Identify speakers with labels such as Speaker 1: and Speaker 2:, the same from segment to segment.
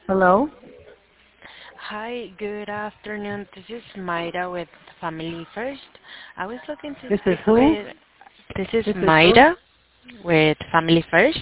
Speaker 1: Hello?
Speaker 2: Hi, good afternoon. This is Mayra with Family First. I was looking to
Speaker 1: This is
Speaker 2: speak
Speaker 1: who?
Speaker 2: with. This is
Speaker 1: This is who?
Speaker 2: Mayra with Family First.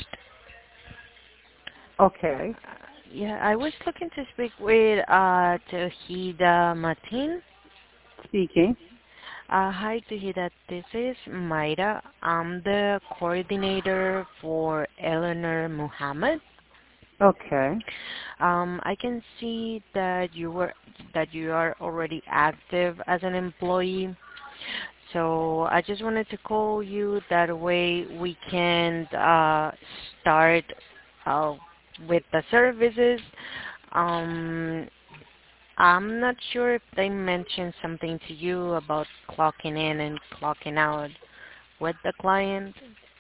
Speaker 1: Okay.
Speaker 2: Yeah, I was looking to speak with Tahida Martin.
Speaker 1: Speaking.
Speaker 2: Hi, Tahida. This is Mayra. I'm the coordinator for Eleanor Muhammad.
Speaker 1: Okay.
Speaker 2: I can see that you are already active as an employee. So I just wanted to call you. That way we can start uh, with the services. Um, I'm not sure if they mentioned something to you about clocking in and clocking out with the client.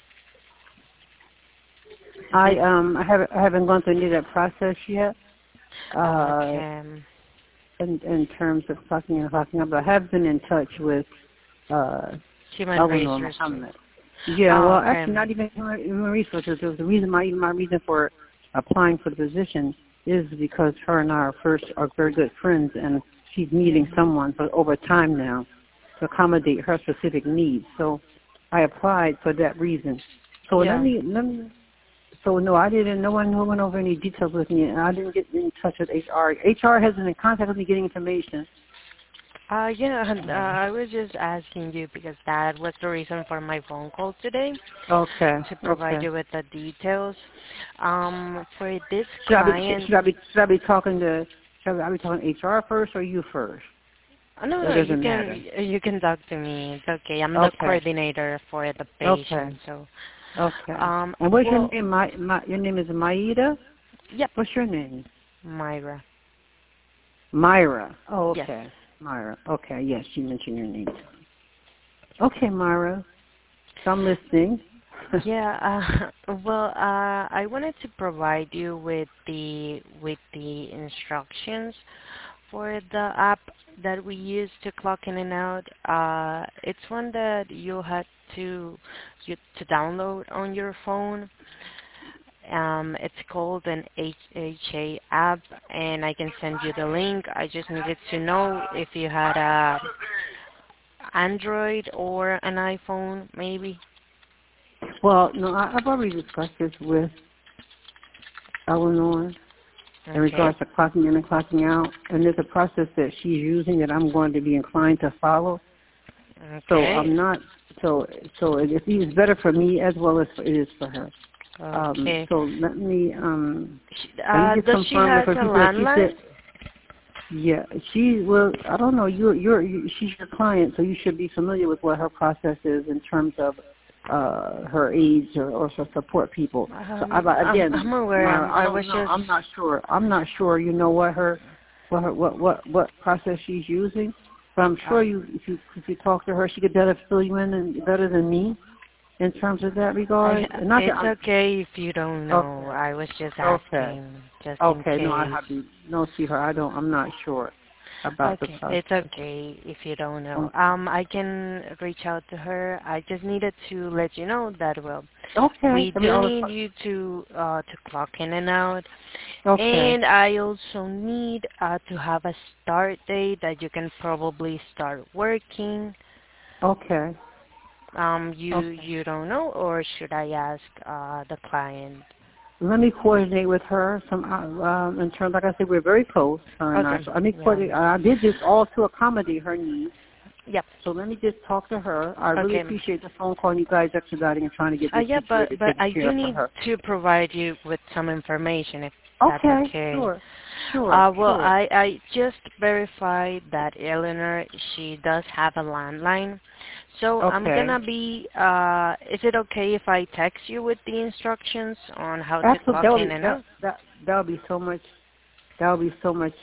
Speaker 2: Did
Speaker 1: I haven't gone through any of that process yet. Uh
Speaker 2: okay,
Speaker 1: in terms of clocking in and clocking out, but I have been in touch with uh
Speaker 2: human
Speaker 1: Eleanor
Speaker 2: resources.
Speaker 1: Muhammad. Yeah,
Speaker 2: Oh,
Speaker 1: well
Speaker 2: okay.
Speaker 1: actually not even human resources. It was the reason my reason for applying for the position is because her and I are very good friends, and she's needing
Speaker 2: Mhm.
Speaker 1: someone for over time now to accommodate her specific needs. So I applied for that reason. So
Speaker 2: Yeah.
Speaker 1: so no, I didn't, no one went over any details with me, and I didn't get in touch with HR. HR has been in contact with me getting information.
Speaker 2: Yeah, and,
Speaker 1: Uh,
Speaker 2: I was just asking you because that was the reason for my phone call today,
Speaker 1: okay,
Speaker 2: to provide
Speaker 1: okay.
Speaker 2: you with the details. For this client,
Speaker 1: Should I be talking to, should I be talking to HR first or you first?
Speaker 2: no,
Speaker 1: Or
Speaker 2: no,
Speaker 1: does it matter?
Speaker 2: you can talk to me. It's okay. I'm the
Speaker 1: Okay,
Speaker 2: coordinator for the
Speaker 1: okay,
Speaker 2: patient. So,
Speaker 1: okay. And what's your
Speaker 2: well,
Speaker 1: name? Your name is Maida?
Speaker 2: yep,
Speaker 1: What's your name?
Speaker 2: Myra.
Speaker 1: Myra. Oh,
Speaker 2: Yes.
Speaker 1: okay. Myra. Okay, yes, you mentioned your name. Okay, Myra. So I'm listening.
Speaker 2: Yeah, I wanted to provide you with the instructions for the app that we use to clock in and out. It's one that you to download on your phone. It's called an HHA app, and I can send you the link. I just needed to know if you had a Android or an iPhone, maybe.
Speaker 1: Well, no, I've already discussed this with Eleanor in
Speaker 2: Okay.
Speaker 1: regards to clocking in and clocking out, and there's a process that she's using that I'm going to be inclined to follow. So
Speaker 2: Okay.
Speaker 1: I'm not. It's better for me as well as it is for her.
Speaker 2: Okay.
Speaker 1: So let me just
Speaker 2: Does she
Speaker 1: confirm with
Speaker 2: has
Speaker 1: her.
Speaker 2: a
Speaker 1: She said,
Speaker 2: landline?
Speaker 1: yeah, I don't know. She's your client, so you should be familiar with what her process is in terms of her aides or her support people. So again,
Speaker 2: I'm aware.
Speaker 1: Myra, I
Speaker 2: I
Speaker 1: don't
Speaker 2: was
Speaker 1: know.
Speaker 2: just.
Speaker 1: I'm not sure. You know what process she's using, but I'm
Speaker 2: Uh,
Speaker 1: sure if you talk to her, she could better fill you in and better than me in terms of that regard. And not that
Speaker 2: it's okay if you don't know.
Speaker 1: okay,
Speaker 2: I was just
Speaker 1: okay.
Speaker 2: asking, just in
Speaker 1: Okay, no, I
Speaker 2: case.
Speaker 1: haven't. No, sweetheart, I'm not sure about the
Speaker 2: Okay,
Speaker 1: process.
Speaker 2: it's okay if you don't know.
Speaker 1: Okay.
Speaker 2: I can reach out to her. I just needed to let you know that
Speaker 1: Okay.
Speaker 2: we
Speaker 1: I mean,
Speaker 2: do need you to clock in and out,
Speaker 1: okay.
Speaker 2: and I also need to have a start date that you can probably start working.
Speaker 1: Okay. Okay.
Speaker 2: You don't know, or should I ask the client?
Speaker 1: Let me coordinate with her in terms, like I said, we're very close, her and I.
Speaker 2: Okay,
Speaker 1: So let me
Speaker 2: yeah,
Speaker 1: coordinate. I did this all to accommodate her needs.
Speaker 2: yep.
Speaker 1: So let me just talk to her. I really
Speaker 2: Okay.
Speaker 1: appreciate the phone call and you guys expediting and trying to get this
Speaker 2: Yeah,
Speaker 1: situated,
Speaker 2: but
Speaker 1: taken
Speaker 2: I
Speaker 1: care
Speaker 2: do
Speaker 1: of for
Speaker 2: need
Speaker 1: her.
Speaker 2: to provide you with some information if that's
Speaker 1: Okay.
Speaker 2: okay.
Speaker 1: Sure. Sure.
Speaker 2: Well,
Speaker 1: Sure.
Speaker 2: I just verified that Eleanor, she does have a landline. So I'm
Speaker 1: Okay.
Speaker 2: gonna be, is it okay if I text you with the instructions on how to
Speaker 1: Absolutely.
Speaker 2: clock in and out?
Speaker 1: That would be so much. That would be so much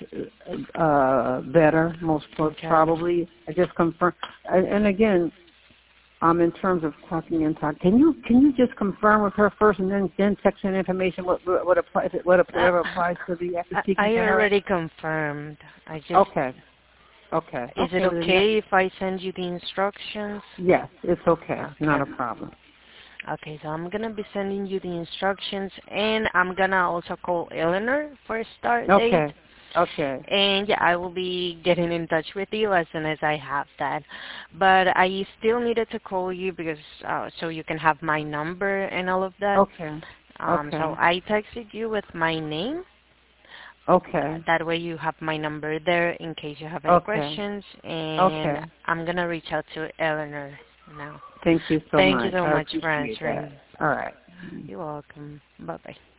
Speaker 1: better, most
Speaker 2: Okay.
Speaker 1: probably. I just confirm. And again, in terms of talking and talk, can you just confirm with her first, and then text her information what applies,
Speaker 2: Uh,
Speaker 1: whatever applies to the after speaking
Speaker 2: I
Speaker 1: to her?
Speaker 2: already confirmed. I just,
Speaker 1: Okay, okay,
Speaker 2: is it
Speaker 1: Well, then that,
Speaker 2: okay if I send you the instructions?
Speaker 1: yes, it's okay, not a
Speaker 2: Okay.
Speaker 1: problem.
Speaker 2: Okay, so I'm gonna be sending you the instructions, and I'm gonna also call Eleanor for a start date.
Speaker 1: Okay. Okay.
Speaker 2: And yeah, I will be getting in touch with you as soon as I have that. But I still needed to call you because so you can have my number and all of that.
Speaker 1: Okay.
Speaker 2: So
Speaker 1: Okay.
Speaker 2: I texted you with my name.
Speaker 1: Okay.
Speaker 2: That way you have my number there in case you have any
Speaker 1: Okay.
Speaker 2: questions. And
Speaker 1: Okay.
Speaker 2: I'm gonna reach out to Eleanor now.
Speaker 1: Thank you so
Speaker 2: Thank you
Speaker 1: much.
Speaker 2: so
Speaker 1: I
Speaker 2: much for
Speaker 1: appreciate
Speaker 2: answering.
Speaker 1: that. All right.
Speaker 2: You're welcome. Bye bye.